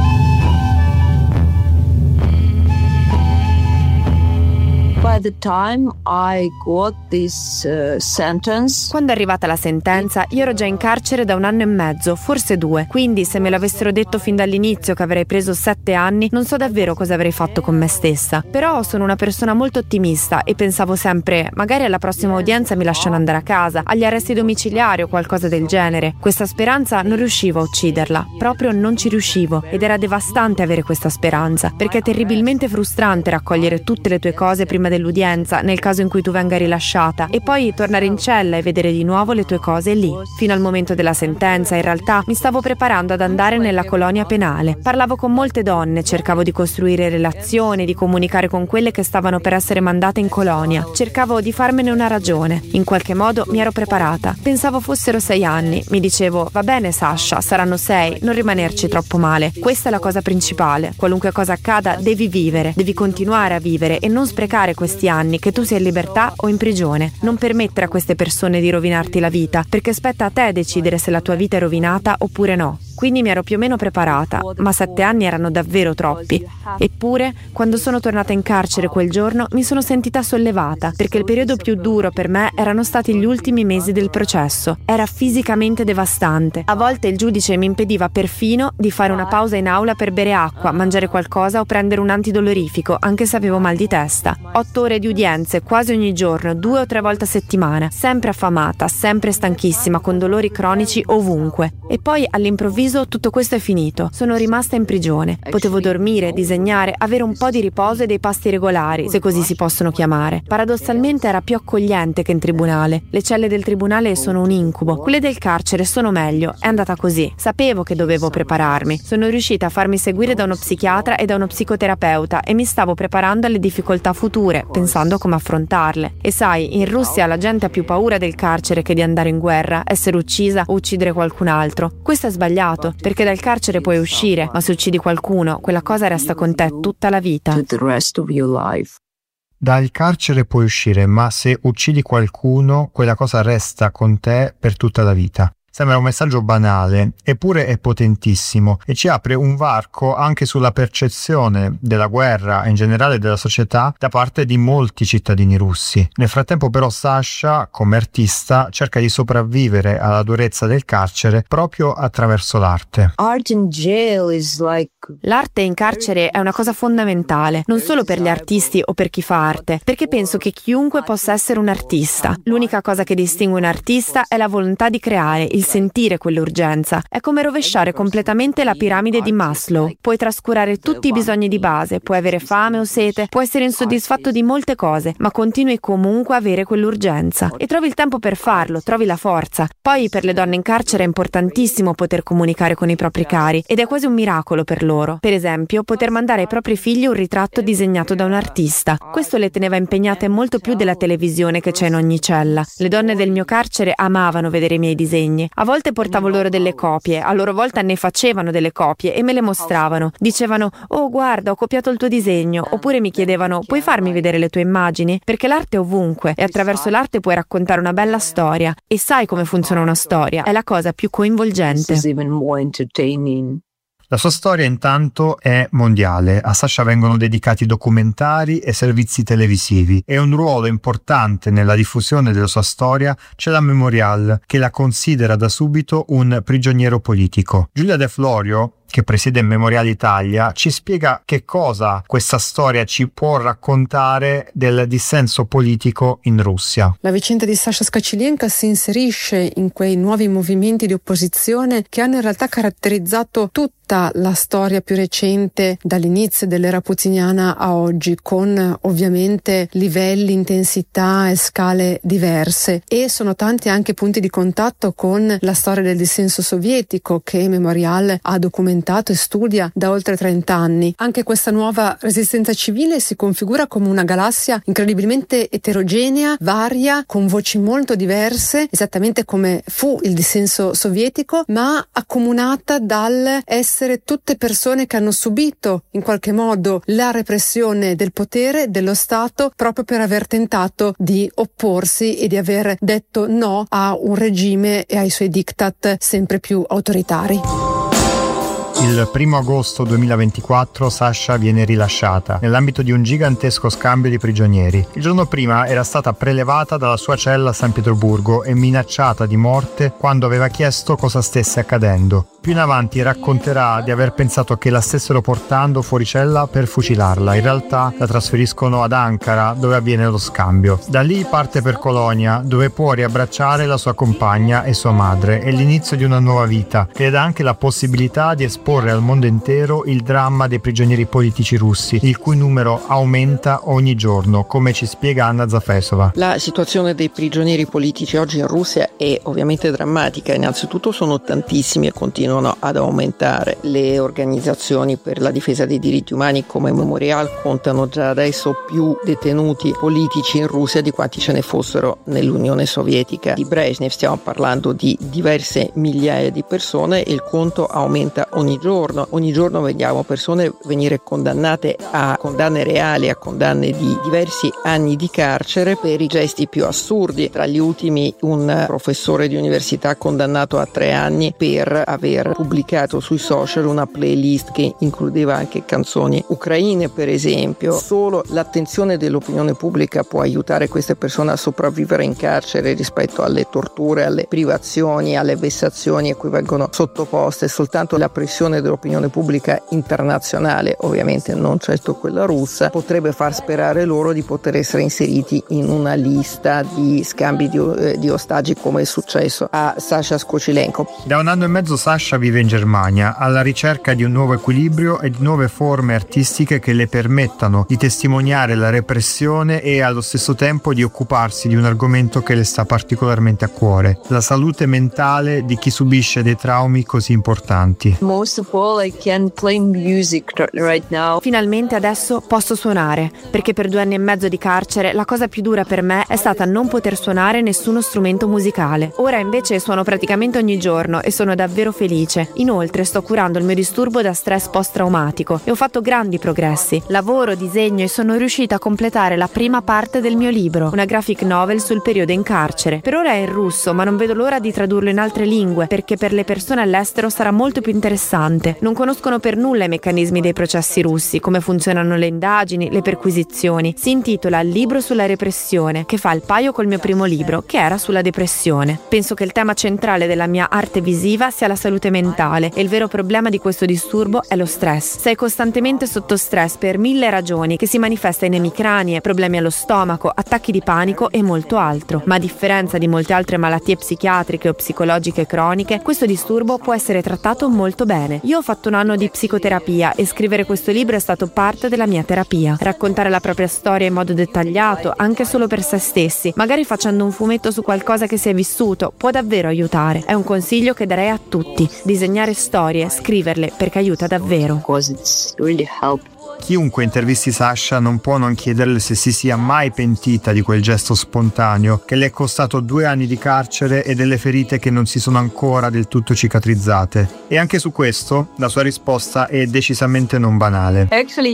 By the time I got this sentence, quando è arrivata la sentenza, io ero già in carcere da 1 anno e mezzo, forse 2. Quindi se me l'avessero detto fin dall'inizio che avrei preso 7 anni, non so davvero cosa avrei fatto con me stessa. Però sono una persona molto ottimista e pensavo sempre, magari alla prossima udienza mi lasciano andare a casa, agli arresti domiciliari o qualcosa del genere. Questa speranza non riuscivo a ucciderla, proprio non ci riuscivo, ed era devastante avere questa speranza, perché è terribilmente frustrante raccogliere tutte le tue cose prima dell'udienza nel caso in cui tu venga rilasciata e poi tornare in cella e vedere di nuovo le tue cose lì. Fino al momento della sentenza, in realtà, mi stavo preparando ad andare nella colonia penale. Parlavo con molte donne, cercavo di costruire relazioni, di comunicare con quelle che stavano per essere mandate in colonia. Cercavo di farmene una ragione. In qualche modo mi ero preparata. Pensavo fossero 6 anni. Mi dicevo, va bene Sasha, saranno 6, non rimanerci troppo male. Questa è la cosa principale. Qualunque cosa accada, devi vivere, devi continuare a vivere e non sprecare questi anni, che tu sia in libertà o in prigione. Non permettere a queste persone di rovinarti la vita, perché spetta a te decidere se la tua vita è rovinata oppure no. Quindi mi ero più o meno preparata, ma 7 anni erano davvero troppi. Eppure, quando sono tornata in carcere quel giorno, mi sono sentita sollevata, perché il periodo più duro per me erano stati gli ultimi mesi del processo. Era fisicamente devastante. A volte il giudice mi impediva perfino di fare una pausa in aula per bere acqua, mangiare qualcosa o prendere un antidolorifico, anche se avevo mal di testa. 8 ore di udienze, quasi ogni giorno, 2 o 3 volte a settimana, sempre affamata, sempre stanchissima, con dolori cronici ovunque. E poi all'improvviso tutto questo è finito. Sono rimasta in prigione. Potevo dormire, disegnare, avere un po' di riposo e dei pasti regolari, se così si possono chiamare. Paradossalmente era più accogliente che in tribunale. Le celle del tribunale sono un incubo. Quelle del carcere sono meglio. È andata così. Sapevo che dovevo prepararmi. Sono riuscita a farmi seguire da uno psichiatra e da uno psicoterapeuta e mi stavo preparando alle difficoltà future, pensando come affrontarle. E sai, in Russia la gente ha più paura del carcere che di andare in guerra, essere uccisa o uccidere qualcun altro. Questo è sbagliato, perché dal carcere puoi uscire, ma se uccidi qualcuno, quella cosa resta con te tutta la vita. Dal carcere puoi uscire, ma se uccidi qualcuno, quella cosa resta con te per tutta la vita. Sembra un messaggio banale, eppure è potentissimo e ci apre un varco anche sulla percezione della guerra e in generale della società da parte di molti cittadini russi. Nel frattempo però Sasha, come artista, cerca di sopravvivere alla durezza del carcere proprio attraverso l'arte. L'arte in carcere è una cosa fondamentale, non solo per gli artisti o per chi fa arte, perché penso che chiunque possa essere un artista. L'unica cosa che distingue un artista è la volontà di creare, il il sentire quell'urgenza. È come rovesciare completamente la piramide di Maslow. Puoi trascurare tutti i bisogni di base, puoi avere fame o sete, puoi essere insoddisfatto di molte cose, ma continui comunque a avere quell'urgenza. E trovi il tempo per farlo, trovi la forza. Poi per le donne in carcere è importantissimo poter comunicare con i propri cari, ed è quasi un miracolo per loro. Per esempio, poter mandare ai propri figli un ritratto disegnato da un artista. Questo le teneva impegnate molto più della televisione che c'è in ogni cella. Le donne del mio carcere amavano vedere i miei disegni. A volte portavo loro delle copie, a loro volta ne facevano delle copie e me le mostravano. Dicevano: "Oh, guarda, ho copiato il tuo disegno", oppure mi chiedevano: "Puoi farmi vedere le tue immagini?" Perché l'arte è ovunque e attraverso l'arte puoi raccontare una bella storia. E sai come funziona una storia, è la cosa più coinvolgente. La sua storia intanto è mondiale, a Sasha vengono dedicati documentari e servizi televisivi e un ruolo importante nella diffusione della sua storia c'è la Memorial, che la considera da subito un prigioniero politico. Giulia De Florio, che presiede Memorial Italia, ci spiega che cosa questa storia ci può raccontare del dissenso politico in Russia. La vicenda di Sasha Skacilenka si inserisce in quei nuovi movimenti di opposizione che hanno in realtà caratterizzato tutta la storia più recente dall'inizio dell'era putiniana a oggi, con ovviamente livelli, intensità e scale diverse, e sono tanti anche punti di contatto con la storia del dissenso sovietico che Memorial ha documentato e studia da oltre 30 anni. Anche questa nuova resistenza civile si configura come una galassia incredibilmente eterogenea, varia, con voci molto diverse, esattamente come fu il dissenso sovietico, ma accomunata dal essere tutte persone che hanno subito in qualche modo la repressione del potere, dello Stato, proprio per aver tentato di opporsi e di aver detto no a un regime e ai suoi diktat sempre più autoritari. Il 1 agosto 2024 Sasha viene rilasciata nell'ambito di un gigantesco scambio di prigionieri. Il giorno prima era stata prelevata dalla sua cella a San Pietroburgo e minacciata di morte quando aveva chiesto cosa stesse accadendo. Più in avanti racconterà di aver pensato che la stessero portando fuori cella per fucilarla. In realtà la trasferiscono ad Ankara, dove avviene lo scambio. Da lì parte per Colonia, dove può riabbracciare la sua compagna e sua madre. È l'inizio di una nuova vita, che le dà anche la possibilità di esporre al mondo intero il dramma dei prigionieri politici russi, il cui numero aumenta ogni giorno, come ci spiega Anna Zafesova. La situazione dei prigionieri politici oggi in Russia è ovviamente drammatica. Innanzitutto sono tantissimi e continuano ad aumentare. Le organizzazioni per la difesa dei diritti umani come Memorial contano già adesso più detenuti politici in Russia di quanti ce ne fossero nell'Unione Sovietica di Brezhnev. Stiamo parlando di diverse migliaia di persone e il conto aumenta ogni giorno. Ogni giorno vediamo persone venire condannate a condanne reali, a condanne di diversi anni di carcere per i gesti più assurdi. Tra gli ultimi un professore di università condannato a 3 anni per aver pubblicato sui social una playlist che includeva anche canzoni ucraine, per esempio. Solo l'attenzione dell'opinione pubblica può aiutare queste persone a sopravvivere in carcere rispetto alle torture, alle privazioni, alle vessazioni a cui vengono sottoposte. Soltanto la pressione dell'opinione pubblica internazionale, ovviamente non certo quella russa, potrebbe far sperare loro di poter essere inseriti in una lista di scambi di ostaggi, come è successo a Sasha Skacilenko. Da 1 anno e mezzo Sasha vive in Germania, alla ricerca di un nuovo equilibrio e di nuove forme artistiche che le permettano di testimoniare la repressione e allo stesso tempo di occuparsi di un argomento che le sta particolarmente a cuore: la salute mentale di chi subisce dei traumi così importanti. Most of all, I can play music right now. Finalmente adesso posso suonare, perché per 2 anni e mezzo di carcere la cosa più dura per me è stata non poter suonare nessuno strumento musicale. Ora invece suono praticamente ogni giorno e sono davvero felice. Inoltre sto curando il mio disturbo da stress post-traumatico e ho fatto grandi progressi. Lavoro, disegno e sono riuscita a completare la prima parte del mio libro, una graphic novel sul periodo in carcere. Per ora è in russo, ma non vedo l'ora di tradurlo in altre lingue, perché per le persone all'estero sarà molto più interessante. Non conoscono per nulla i meccanismi dei processi russi, come funzionano le indagini, le perquisizioni. Si intitola Libro sulla repressione, che fa il paio col mio primo libro, che era sulla depressione. Penso che il tema centrale della mia arte visiva sia la salute mentale e il vero problema di questo disturbo è lo stress. Sei costantemente sotto stress per 1000 ragioni che si manifesta in emicranie, problemi allo stomaco, attacchi di panico e molto altro. Ma a differenza di molte altre malattie psichiatriche o psicologiche croniche, questo disturbo può essere trattato molto bene. Io ho fatto un anno di psicoterapia e scrivere questo libro è stato parte della mia terapia. Raccontare la propria storia in modo dettagliato, anche solo per se stessi, magari facendo un fumetto su qualcosa che si è vissuto, può davvero aiutare. È un consiglio che darei a tutti: disegnare storie, scriverle, perché aiuta davvero. Chiunque intervisti Sasha non può non chiederle se si sia mai pentita di quel gesto spontaneo che le è costato 2 anni di carcere e delle ferite che non si sono ancora del tutto cicatrizzate. E anche su questo la sua risposta è decisamente non banale.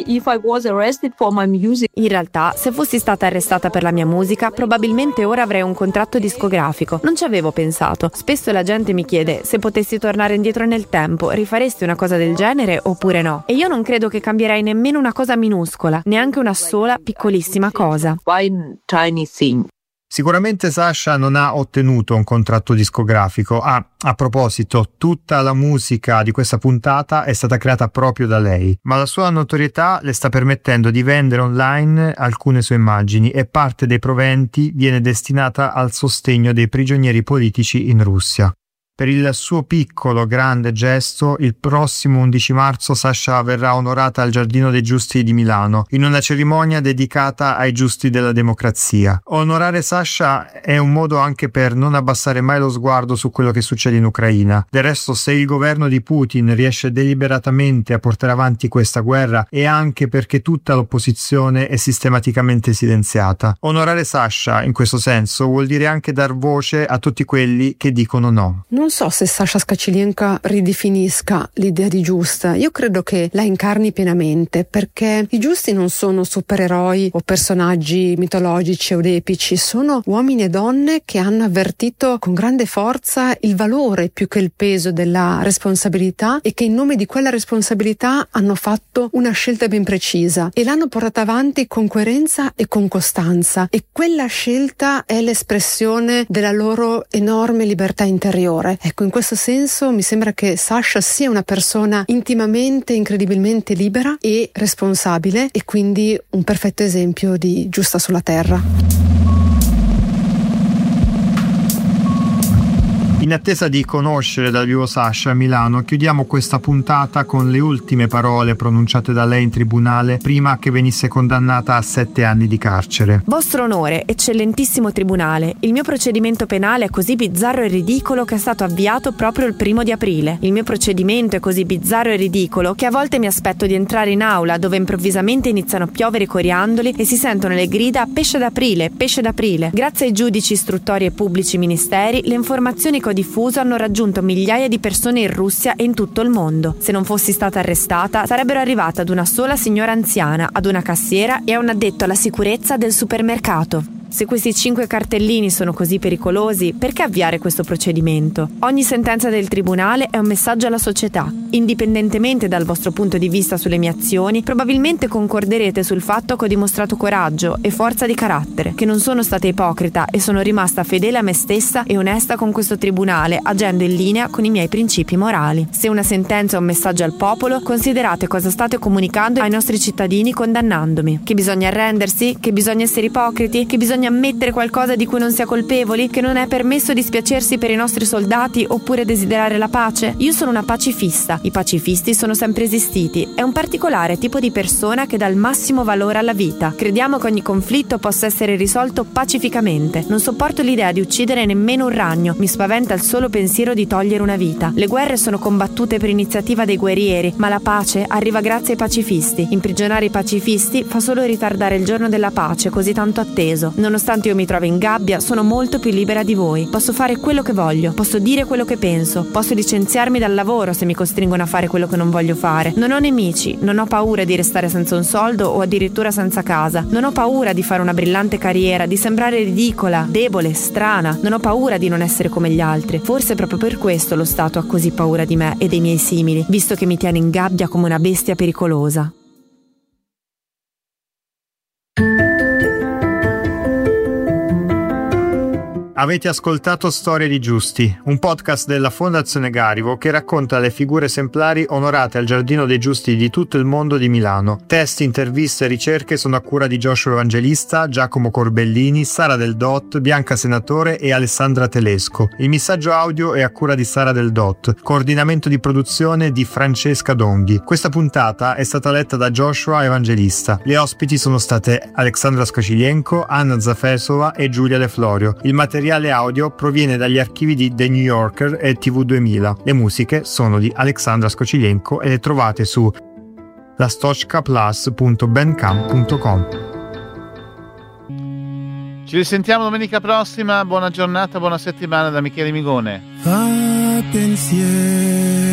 In realtà, se fossi stata arrestata per la mia musica, probabilmente ora avrei un contratto discografico. Non ci avevo pensato. Spesso la gente mi chiede: se potessi tornare indietro nel tempo, rifaresti una cosa del genere oppure no? E io non credo che cambierei nemmeno una cosa minuscola, neanche una sola piccolissima cosa. Sicuramente Sasha non ha ottenuto un contratto discografico. A proposito, tutta la musica di questa puntata è stata creata proprio da lei, ma la sua notorietà le sta permettendo di vendere online alcune sue immagini e parte dei proventi viene destinata al sostegno dei prigionieri politici in Russia. Per il suo piccolo, grande gesto, il prossimo 11 marzo Sasha verrà onorata al Giardino dei Giusti di Milano, in una cerimonia dedicata ai giusti della democrazia. Onorare Sasha è un modo anche per non abbassare mai lo sguardo su quello che succede in Ucraina. Del resto, se il governo di Putin riesce deliberatamente a portare avanti questa guerra, è anche perché tutta l'opposizione è sistematicamente silenziata. Onorare Sasha, in questo senso, vuol dire anche dar voce a tutti quelli che dicono no. Non so se Sasha Skacilenka ridefinisca l'idea di giusta. Io credo che la incarni pienamente, perché i giusti non sono supereroi o personaggi mitologici o epici, sono uomini e donne che hanno avvertito con grande forza il valore più che il peso della responsabilità e che in nome di quella responsabilità hanno fatto una scelta ben precisa e l'hanno portata avanti con coerenza e con costanza, e quella scelta è l'espressione della loro enorme libertà interiore. Ecco, in questo senso mi sembra che Sasha sia una persona intimamente, incredibilmente libera e responsabile, e quindi un perfetto esempio di giusta sulla terra. In attesa di conoscere dal vivo Sasha a Milano, chiudiamo questa puntata con le ultime parole pronunciate da lei in tribunale prima che venisse condannata a 7 anni di carcere. Vostro onore, eccellentissimo tribunale, il mio procedimento penale è così bizzarro e ridicolo che è stato avviato proprio il 1° aprile. Il mio procedimento è così bizzarro e ridicolo che a volte mi aspetto di entrare in aula dove improvvisamente iniziano a piovere coriandoli e si sentono le grida pesce d'aprile, pesce d'aprile. Grazie ai giudici istruttori e pubblici ministeri, le informazioni che ho diffuso hanno raggiunto migliaia di persone in Russia e in tutto il mondo. Se non fossi stata arrestata, sarebbero arrivate ad una sola signora anziana, ad una cassiera e a un addetto alla sicurezza del supermercato. Se questi 5 cartellini sono così pericolosi, perché avviare questo procedimento? Ogni sentenza del tribunale è un messaggio alla società. Indipendentemente dal vostro punto di vista sulle mie azioni, probabilmente concorderete sul fatto che ho dimostrato coraggio e forza di carattere, che non sono stata ipocrita e sono rimasta fedele a me stessa e onesta con questo tribunale, agendo in linea con i miei principi morali. Se una sentenza è un messaggio al popolo, considerate cosa state comunicando ai nostri cittadini condannandomi. Che bisogna arrendersi? Che bisogna essere ipocriti? Che bisogna ammettere qualcosa di cui non si è colpevoli? Che non è permesso dispiacersi per i nostri soldati oppure desiderare la pace? Io sono una pacifista. I pacifisti sono sempre esistiti. È un particolare tipo di persona che dà il massimo valore alla vita. Crediamo che ogni conflitto possa essere risolto pacificamente. Non sopporto l'idea di uccidere nemmeno un ragno. Mi spaventa il solo pensiero di togliere una vita. Le guerre sono combattute per iniziativa dei guerrieri, ma la pace arriva grazie ai pacifisti. Imprigionare i pacifisti fa solo ritardare il giorno della pace così tanto atteso. Nonostante io mi trovi in gabbia, sono molto più libera di voi. Posso fare quello che voglio, posso dire quello che penso, posso licenziarmi dal lavoro se mi costringono a fare quello che non voglio fare. Non ho nemici, non ho paura di restare senza un soldo o addirittura senza casa. Non ho paura di fare una brillante carriera, di sembrare ridicola, debole, strana. Non ho paura di non essere come gli altri. Forse proprio per questo lo Stato ha così paura di me e dei miei simili, visto che mi tiene in gabbia come una bestia pericolosa. Avete ascoltato Storie di Giusti, un podcast della Fondazione Garivo che racconta le figure esemplari onorate al Giardino dei Giusti di tutto il mondo di Milano. Testi, interviste e ricerche sono a cura di Joshua Evangelista, Giacomo Corbellini, Sara Del Dot, Bianca Senatore e Alessandra Telesco. Il missaggio audio è a cura di Sara Del Dot, coordinamento di produzione di Francesca Donghi. Questa puntata è stata letta da Joshua Evangelista. Le ospiti sono state Alexandra Skocilenko, Anna Zafesova e Giulia De Florio. Il materiale audio proviene dagli archivi di The New Yorker e TV2000. Le musiche sono di Alexandra Skocilenko e le trovate su lastochkaplus.bandcamp.com. Ci risentiamo domenica prossima. Buona giornata, buona settimana da Michele Migone. Va pensiero